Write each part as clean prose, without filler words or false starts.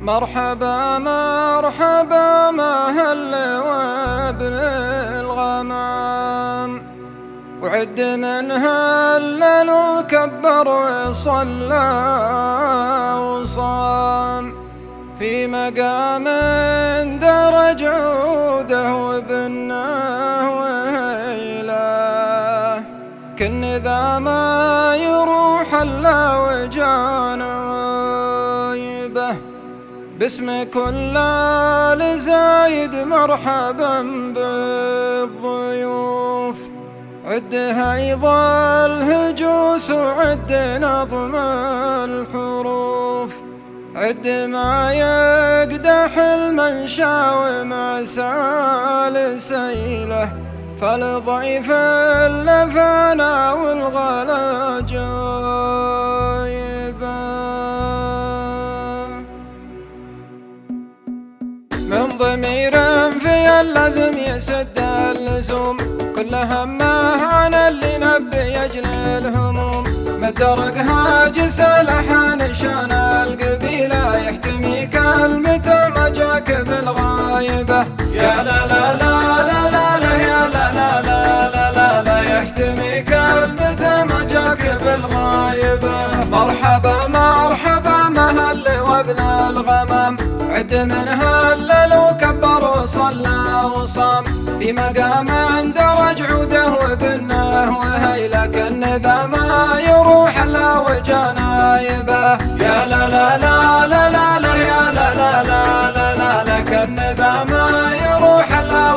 مرحبا مرحبا مهل وابن الغمام، وعد من هلل وكبر وصلى وصام، في مقام درج عوده وبناه وهيله، كن ذا ما يروح الا وجانايبه. باسم كل لزايد مرحبا بالضيوف، عد هيض الهجوس وعد نظم الحروف، عد ما يقدح المنشا وما سال سيله، فالضيف اللفانا والغلا جايبه. من ضمير في اللازم يسد اللزوم، كل همه عن اللي نبي يجني الهموم، مدرق هاجس لحن شان القبيله، يحتمي كلمته ما جاك بالغايبه. يا لا لا لا لا لا لا يا لا لا لا لا لا لا، يحتمي كلمته ما جاك بالغايبه. مرحبا مرحبا مهل وابن الغمام، عد من هلل وكبر وصلى وصام، في مقام درج عوده وبناه وهيله، كن ذا ما يروح الا وجنايبه. يا لا لا لا لا لا لا يا لا لا لا لا لا لا، كن ذا ما يروح الا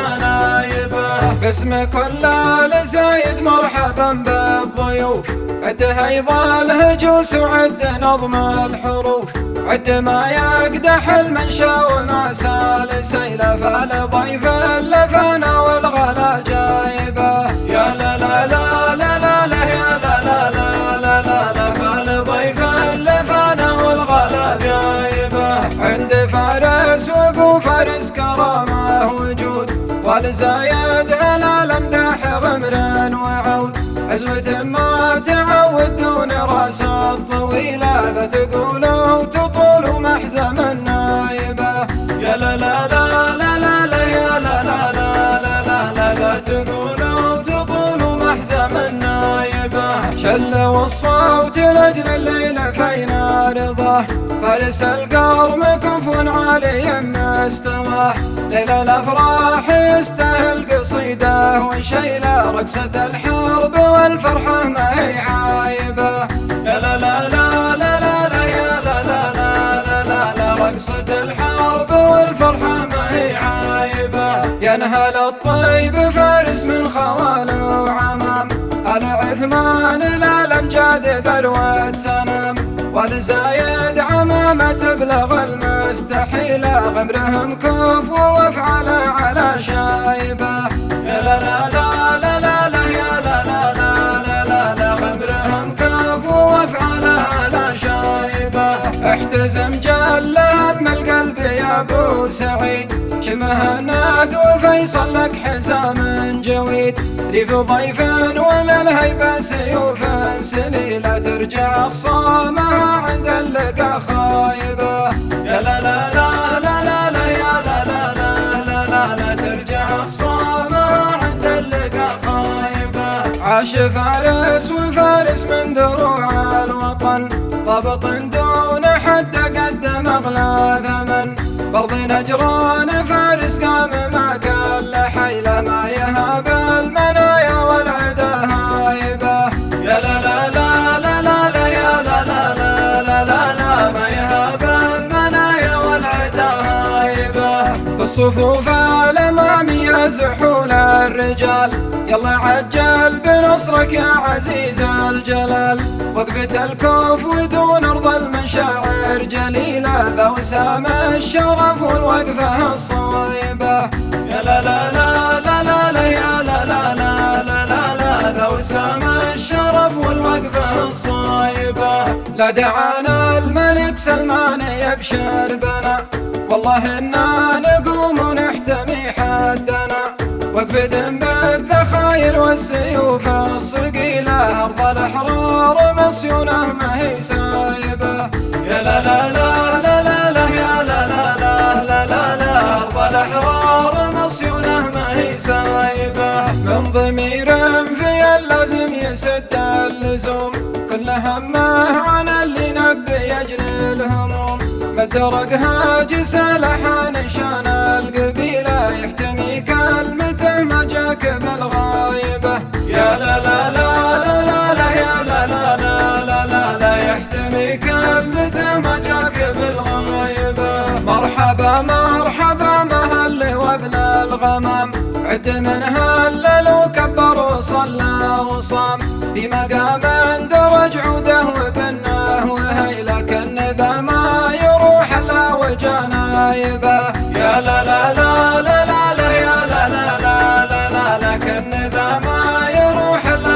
وجنايبه. باسم كل لزايد مرحبا بالضيوف، عد هيض الهجوس وعد نظم الحروف، عد ما يقدح المنشا وما سال سيله، فالضيف اللفانا والغلا جايبه. يا لا لا لا لا لا لا يا لا لا لا لا لا لا، فالضيف اللفانا والغلا جايبه. عند فارس وابو فارس كرامه وجود، والزايد هلال امدح غمر وعود، عزوة ما تعود دون راس الطويله، ذا تقول وتطول محزم النايبه. يا لا لا لا لا لا لا يا لا لا لا لا لا لا، ذا تقول وتطول محزم النايبه. شل والصوت لاجل الليله فينا رضاه، فارس القرم كف عالي مستواه، ليل الافراح يستاهل قصيده وشيله، رقصه الحرب والفرحه ما هي عايبه. يا لا لا لا لا لا لا يا لا لا لا لا لا لا، رقصه الحرب والفرحه ما هي عايبه. ينهل الطيب فارس من خوال وعمام، آل عثمان الامجاد ذروه سنام، والزايد عمامه تبلغ المستحيله، غمرهم كف وافعل على شايبه. يا لا لا لا لا لا لا يا لا لا لا لا لا لا، غمرهم كف وافعل على شايبه. احتزم جل هم القلب يا ابو سعيد، شمه ناد وفيصل لك حزام جويد، ريف ضيف وللهيبه سيوف سليله، ترجع خصامها عند اللقا خايبه. يا لا لا لا لا لا لا يا لا لا لا لا لا لا، ترجع خصامها عند اللقا خايبه. عاش فارس وفارس من دروع الوطن، ضبط دون حد قدم اغلى ثمن، برض نجران فارس قام ما كل حيله، ما يهاب المنايا والعدا هايبه. يا لا لا لا لا لا لا يا لا لا لا لا لا لا، ما يهاب المنايا والعدا هايبه. بالصفوف الاماميه زحول الرجال، يلا عجل بنصرك يا عزيز الجلال، وقفة الكوف ودون ارض المشاعر جليله، ذا وسام الشرف والوقفه الصايبه. يا لا لا لا لا لا لا يا لا لا لا لا لا لا، ذا وسام الشرف والوقفه الصايبه. لا دعانا الملك سلمان يبشر بنا، والله انا نقوم ونحتمي حدنا، وقفة بالذخاير والسيوف الصقيله، ارض الاحرار مصيونه ما هي سايبه. يا لا لا لا لا لا لا يا يسد اللزوم، كل همه عن اللي نبي يجني الهموم. مدرق هاجس لحن شان القبيلة، يحتمي كلمته ما جاك بالغايبة. يا لا لا لا لا لا لا يا لا لا لا لا لا لا، يحتمي كلمته ما جاك بالغايبة. مرحبا مرحبا مهل وابن الغمام، عد من هلل وكبر وصلى وصام، في مقام درج عوده وبنه وهيلك الندى ما يروح الا وجنايبه. يا لا لا لا لا لا لا يا لا لا لا لا لا، لك الندى ما يروح الا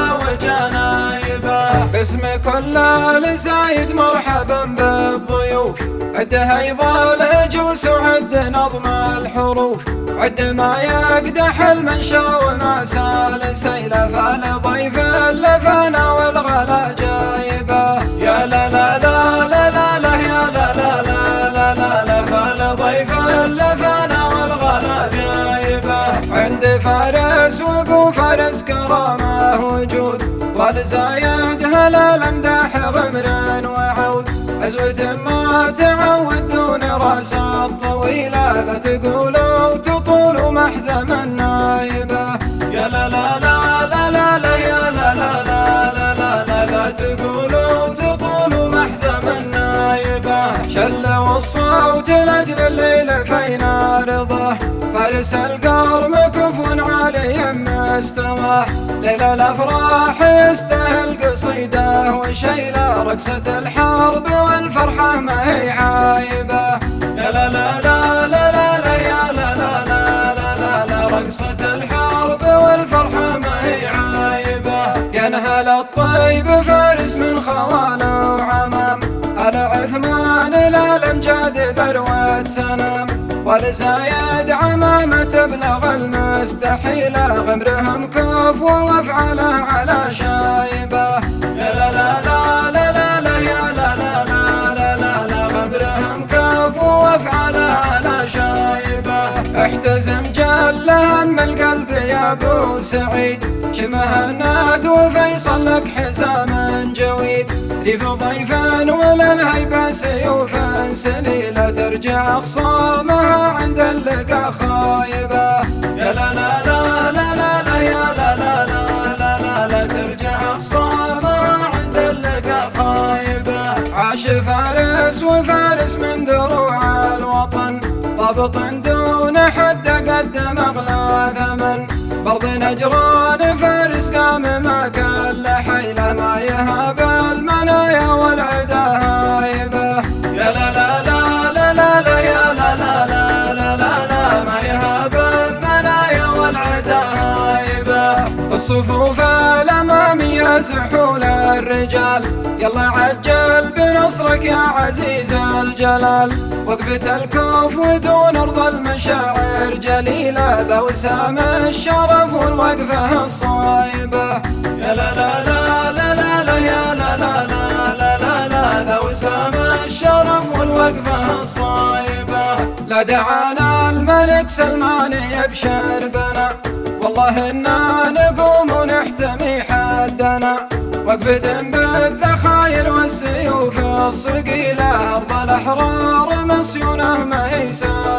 وجنايبه. باسم كل لزايد مرحبا بالضيوف، عد هيض الهجوس وعد نظم الحروف، عد ما يقدح المنشا وما سال سيله، فالضيف اللفنا والغلا جايبه. يا لا لا لا لا لا لا يا لا لا لا لا لا لا، فالضيف اللفنا والغلا جايبه. عند فارس وابو فارس كرامه وجود، والزايد هلا الامداح غمر وعود، عزوة ما تعود دون راس الطويلة، لا تقولوا تطول محزم النايبة. يا لا لا لا لا لا لا يا لا لا لا لا لا لا، لا تقولوا تطول محزم النايبة. شل والصوت لاجل الليل فينا رضاه، فارس القرم كف علي مستواه، ليل الافراح يستاهل قصيده وشيله، رقصة الحرب والفرحة ما هي عايبة. يا لا لا لا لا لا لا يا لا لا لا لا لا لا، رقصة الحرب والفرحة ما هي عايبة. ينهل الطيب فارس من خواله وعمام، على عثمان الامجاد ذروة سنام، والزايد عمامة تبلغ المستحيلة، غمرهم كف وافعله على شايبة. يا لا لا لا لا لا لا يا لا لا لا لا لا لا، غمرهم كف وافعله على شايبة. احتزم جل هم القلب يا ابو سعيد، شمهند وفيصل لك حزام جويد، ريف ضيفا وللهيبة سيوف سليلة، ترجع اخصامها عند اللقا خايبة. يا لا لا لا لا لا لا يا لا لا لا لا لا لا، ترجع اخصامها عند اللقا خايبة. عاش فارس وفارس من دروع الوطن، ضابط دون حد قدم اغلى ثمن، برض نجران فارس قام ما كل حيله، ما يهاب المنايا والعدا هايبه. يا لا لا لا لا لا لا يا لا لا لا لا لا لا، ما يهاب المنايا والعدا هايبه. الصفوف الاماميه زحول الرجال، يلا عجل بنصرك يا عزيز الجلال، وقفة الكوف ودون ارض المشاعر جليله، ذا وسام الشرف والوقفه الصايبه. يا لا لا لا لا لا لا يا لا لا لا لا لا لا، ذا وسام الشرف والوقفه الصايبه. لا دعانا الملك سلمان يبشر بنا، والله إنا نقوم ونحتمي حدنا، وقفة بالذخاير والسيوف الصقيلة، أرض الأحرار مسيونة ما هي سالمة.